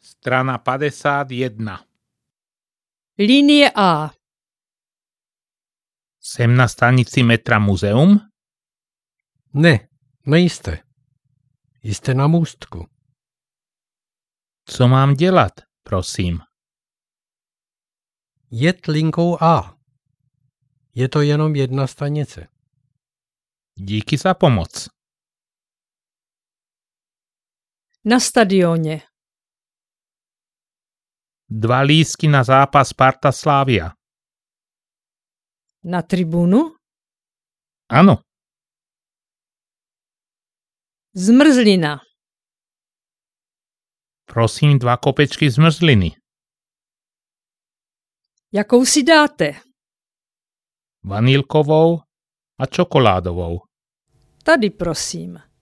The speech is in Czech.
Strana 51. Linie A. Jsem na stanici metra Muzeum? Ne, nejste. Jste na můstku. Co mám dělat, prosím? Jet linkou A. Je to jenom jedna stanice. Díky za pomoc. Na stadioně. 2 lístky na zápas Sparta Slavia. Na tribunu. Ano, Zmrzlina. prosím 2 kopečky zmrzliny. Jakou si dáte? Vanilkovou a čokoládovou. Tady prosím.